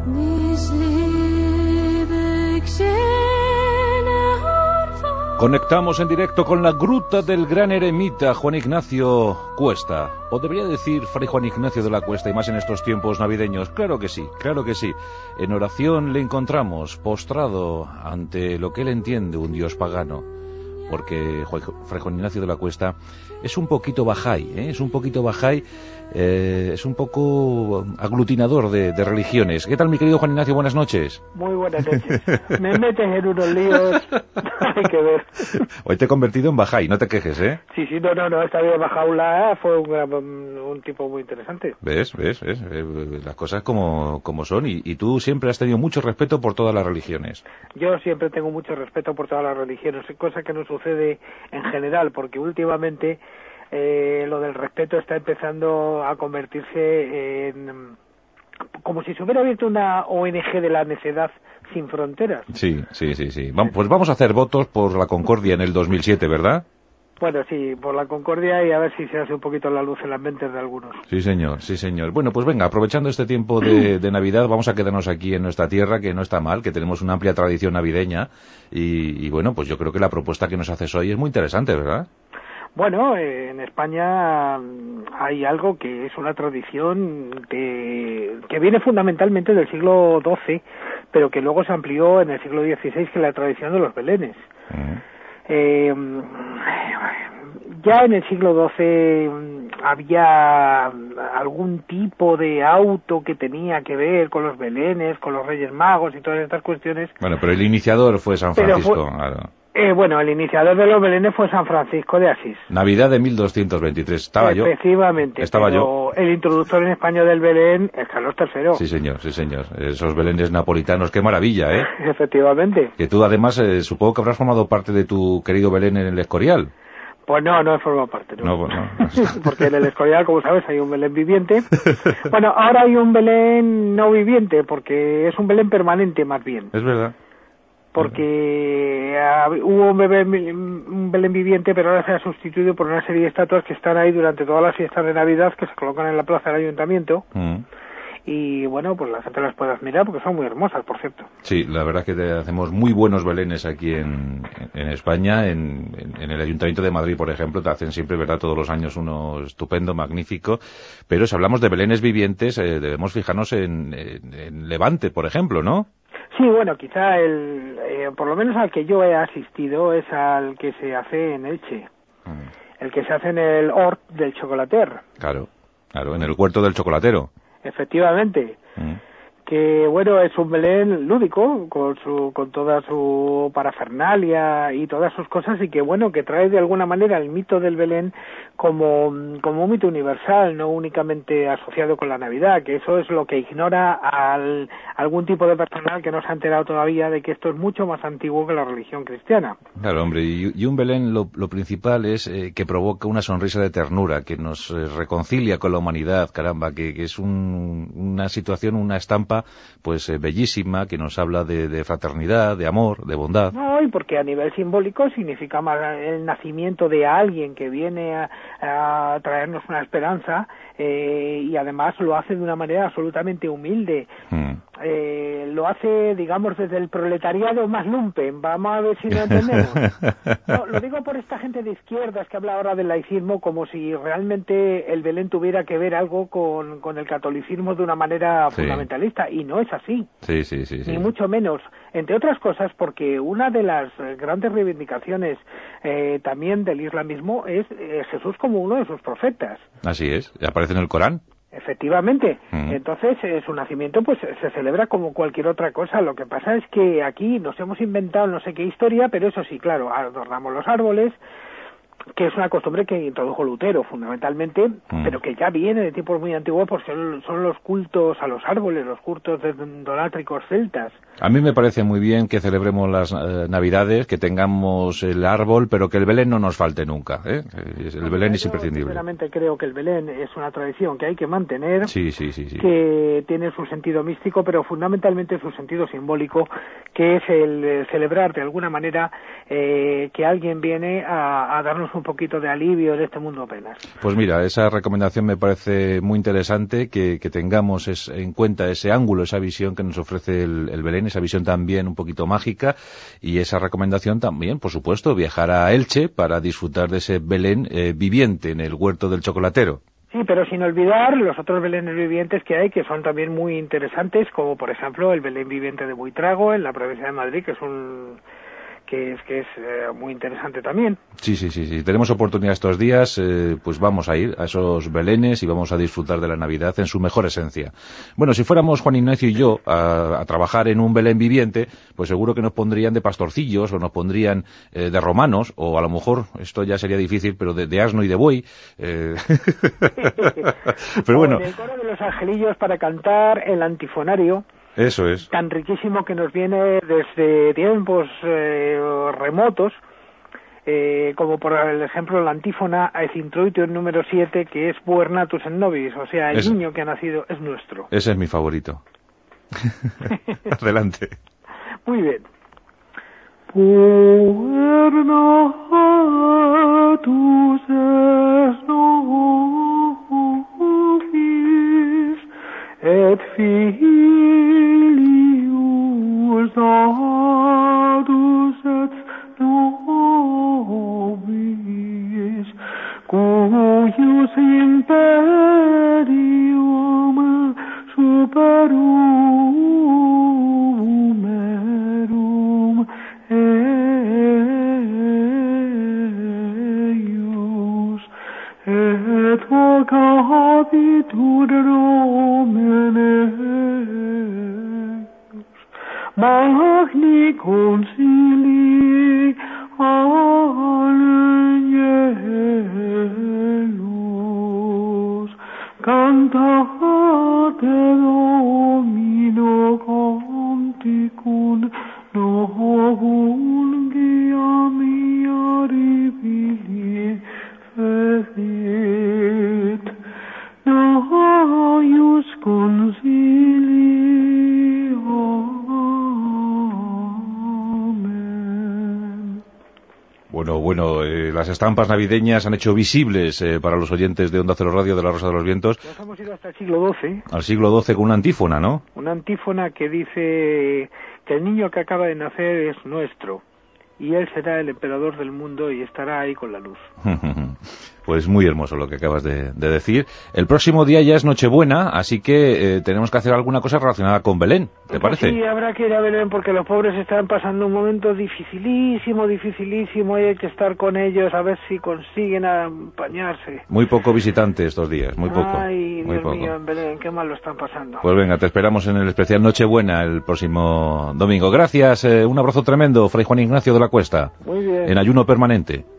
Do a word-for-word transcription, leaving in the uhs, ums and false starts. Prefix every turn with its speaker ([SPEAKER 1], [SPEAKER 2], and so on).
[SPEAKER 1] Conectamos en directo con la gruta del gran eremita Juan Ignacio Cuesta, o debería decir Fray Juan Ignacio de la Cuesta, y más en estos tiempos navideños. Claro que sí, claro que sí. En oración le encontramos postrado ante lo que él entiende, un dios pagano, porque Fray Juan Ignacio de la Cuesta es un poquito bajay, ¿eh? es un poquito bajay, eh, es un poco aglutinador de, de religiones. ¿Qué tal, mi querido Juan Ignacio? Buenas noches.
[SPEAKER 2] Muy buenas noches. Me metes en unos líos, hay que ver.
[SPEAKER 1] Hoy te he convertido en bajay, no te quejes, ¿eh?
[SPEAKER 2] Sí, sí, no, no, no, esta vez Bajaula fue un, un tipo muy interesante.
[SPEAKER 1] ¿Ves? ¿Ves? ¿Ves? Las cosas como, como son, y, y tú siempre has tenido mucho respeto por todas las religiones.
[SPEAKER 2] Yo siempre tengo mucho respeto por todas las religiones, cosa que no sucede en general, porque últimamente eh, lo del respeto está empezando a convertirse en como si se hubiera abierto una O N G de la necedad sin fronteras.
[SPEAKER 1] Sí, sí, sí, sí. Vamos, pues vamos a hacer votos por la concordia en el dos mil siete, ¿verdad?
[SPEAKER 2] Bueno, sí, por la concordia, y a ver si se hace un poquito la luz en las mentes de algunos.
[SPEAKER 1] Sí, señor, sí, señor. Bueno, pues venga, aprovechando este tiempo de, de Navidad, vamos a quedarnos aquí en nuestra tierra, que no está mal, que tenemos una amplia tradición navideña, y, y bueno, pues yo creo que la propuesta que nos haces hoy es muy interesante, ¿verdad?
[SPEAKER 2] Bueno, eh, en España hay algo que es una tradición de, que viene fundamentalmente del siglo doce, pero que luego se amplió en el siglo dieciséis, que es la tradición de los belenes. Uh-huh. Eh, ya en el siglo doce había algún tipo de auto que tenía que ver con los belenes, con los Reyes Magos y todas estas cuestiones.
[SPEAKER 1] Bueno, pero el iniciador fue San Francisco.
[SPEAKER 2] Fue,
[SPEAKER 1] claro.
[SPEAKER 2] eh, bueno, el iniciador de los belenes fue San Francisco de Asís.
[SPEAKER 1] Navidad de mil doscientos veintitrés. Estaba yo.
[SPEAKER 2] Efectivamente.
[SPEAKER 1] Estaba
[SPEAKER 2] pero
[SPEAKER 1] yo.
[SPEAKER 2] El introductor en España del Belén es Carlos tercero.
[SPEAKER 1] Sí, señor, sí, señor. Esos belenes napolitanos, qué maravilla, ¿eh?
[SPEAKER 2] Efectivamente.
[SPEAKER 1] Que tú, además, eh, supongo que habrás formado parte de tu querido Belén en el Escorial.
[SPEAKER 2] Pues no, no he formado parte, no.
[SPEAKER 1] No, no.
[SPEAKER 2] Porque en el Escorial, como sabes, hay un Belén viviente. Bueno, ahora hay un Belén no viviente, porque es un Belén permanente, más bien.
[SPEAKER 1] Es verdad.
[SPEAKER 2] Porque uh, hubo un, bebé, un Belén viviente, pero ahora se ha sustituido por una serie de estatuas que están ahí durante todas las fiestas de Navidad, que se colocan en la plaza del Ayuntamiento. Mm. Y bueno, pues la gente las puede admirar porque son muy hermosas, por cierto.
[SPEAKER 1] Sí, la verdad es que te hacemos muy buenos belenes aquí en, en España, en, en, en el Ayuntamiento de Madrid, por ejemplo, te hacen siempre, ¿verdad?, todos los años uno estupendo, magnífico, pero si hablamos de belenes vivientes, eh, debemos fijarnos en, en, en Levante, por ejemplo, ¿no?
[SPEAKER 2] Sí, bueno, quizá el, eh, por lo menos al que yo he asistido es al que se hace en Elche, mm. el que se hace en el Hort del Chocolater.
[SPEAKER 1] Claro, claro, en el huerto del chocolatero.
[SPEAKER 2] Efectivamente, mm. que bueno, es un Belén lúdico, con su con toda su parafernalia y todas sus cosas, y que bueno, que trae de alguna manera el mito del Belén como, como un mito universal, no únicamente asociado con la Navidad, que eso es lo que ignora al, algún tipo de personal que no se ha enterado todavía de que esto es mucho más antiguo que la religión cristiana.
[SPEAKER 1] Claro, hombre, y, y un Belén lo, lo principal es eh, que provoca una sonrisa de ternura, que nos eh, reconcilia con la humanidad, caramba, que, que es un, una situación, una estampa pues eh, bellísima, que nos habla de, de fraternidad, de amor, de bondad.
[SPEAKER 2] No, y porque a nivel simbólico significa más el nacimiento de alguien que viene a, a traernos una esperanza, eh, y además lo hace de una manera absolutamente humilde. Hmm. Eh, lo hace, digamos, desde el proletariado más lumpen. Vamos a ver si lo entendemos. No, lo digo por esta gente de izquierdas que habla ahora del laicismo como si realmente el Belén tuviera que ver algo con, con el catolicismo de una manera sí. fundamentalista, y no es así.
[SPEAKER 1] Sí, sí, sí, sí.
[SPEAKER 2] Ni mucho menos. Entre otras cosas porque una de las grandes reivindicaciones eh, también del islamismo es eh, Jesús como uno de sus profetas.
[SPEAKER 1] Así es, aparece en el Corán.
[SPEAKER 2] Efectivamente. Uh-huh. Entonces, eh, su nacimiento pues se celebra como cualquier otra cosa. Lo que pasa es que aquí nos hemos inventado no sé qué historia, pero eso sí, claro, adornamos los árboles, que es una costumbre que introdujo Lutero fundamentalmente, uh-huh. pero que ya viene de tiempos muy antiguos, porque son, son los cultos a los árboles, los cultos idolátricos celtas.
[SPEAKER 1] A mí me parece muy bien que celebremos las eh, Navidades, que tengamos el árbol, pero que el Belén no nos falte nunca, ¿eh? El no, Belén es imprescindible.
[SPEAKER 2] Yo sinceramente creo que el Belén es una tradición que hay que mantener,
[SPEAKER 1] sí, sí, sí, sí.
[SPEAKER 2] que tiene su sentido místico, pero fundamentalmente su sentido simbólico, que es el eh, celebrar de alguna manera eh, que alguien viene a, a darnos encontremos un poquito de alivio en este mundo apenas.
[SPEAKER 1] Pues mira, esa recomendación me parece muy interesante, que, que tengamos es, en cuenta ese ángulo, esa visión que nos ofrece el, el Belén, esa visión también un poquito mágica, y esa recomendación también, por supuesto, viajar a Elche para disfrutar de ese Belén eh, viviente en el huerto del chocolatero.
[SPEAKER 2] Sí, pero sin olvidar los otros Belenes vivientes que hay, que son también muy interesantes, como por ejemplo el Belén viviente de Buitrago, en la provincia de Madrid, que es un... que es que es eh, muy interesante también.
[SPEAKER 1] Sí, sí, sí, sí. Tenemos oportunidad estos días, eh, pues vamos a ir a esos belenes y vamos a disfrutar de la Navidad en su mejor esencia. Bueno, si fuéramos Juan Ignacio y yo a, a trabajar en un Belén viviente, pues seguro que nos pondrían de pastorcillos o nos pondrían eh, de romanos, o a lo mejor, esto ya sería difícil, pero de, de asno y de buey. Eh... pero bueno.
[SPEAKER 2] O en el coro de los angelillos para cantar el antifonario.
[SPEAKER 1] Eso es.
[SPEAKER 2] Tan riquísimo que nos viene desde tiempos eh, remotos, eh, como por el ejemplo la antífona Aeth introitio número siete, que es Puer natus in nobis, o sea, el es... niño que ha nacido es nuestro.
[SPEAKER 1] Ese es mi favorito. Adelante.
[SPEAKER 2] Muy bien. Puer natus es nobis, et filius adus et nobis, cuius imperium superum erum eius, et hoc habitur magni concili angelus, cantate Domino canticum novum gia mia ribili fecit, naius concili.
[SPEAKER 1] Bueno, bueno, eh, las estampas navideñas han hecho visibles eh, para los oyentes de Onda Cero Radio de la Rosa de los Vientos.
[SPEAKER 2] Nos hemos ido hasta el siglo doce.
[SPEAKER 1] Al siglo doce con una antífona, ¿no?
[SPEAKER 2] Una antífona que dice que el niño que acaba de nacer es nuestro y él será el emperador del mundo y estará ahí con la luz.
[SPEAKER 1] Pues muy hermoso lo que acabas de, de decir. El próximo día ya es Nochebuena, así que eh, tenemos que hacer alguna cosa relacionada con Belén, ¿te
[SPEAKER 2] pues
[SPEAKER 1] parece?
[SPEAKER 2] Sí, habrá que ir a Belén porque los pobres están pasando un momento dificilísimo, dificilísimo, y hay que estar con ellos a ver si consiguen apañarse.
[SPEAKER 1] Muy poco visitante estos días, muy poco.
[SPEAKER 2] Ay,
[SPEAKER 1] muy
[SPEAKER 2] Dios
[SPEAKER 1] poco.
[SPEAKER 2] mío, en Belén, qué mal lo están pasando.
[SPEAKER 1] Pues venga, te esperamos en el especial Nochebuena el próximo domingo. Gracias, eh, un abrazo tremendo, Fray Juan Ignacio de la Cuesta.
[SPEAKER 2] Muy bien.
[SPEAKER 1] En ayuno permanente.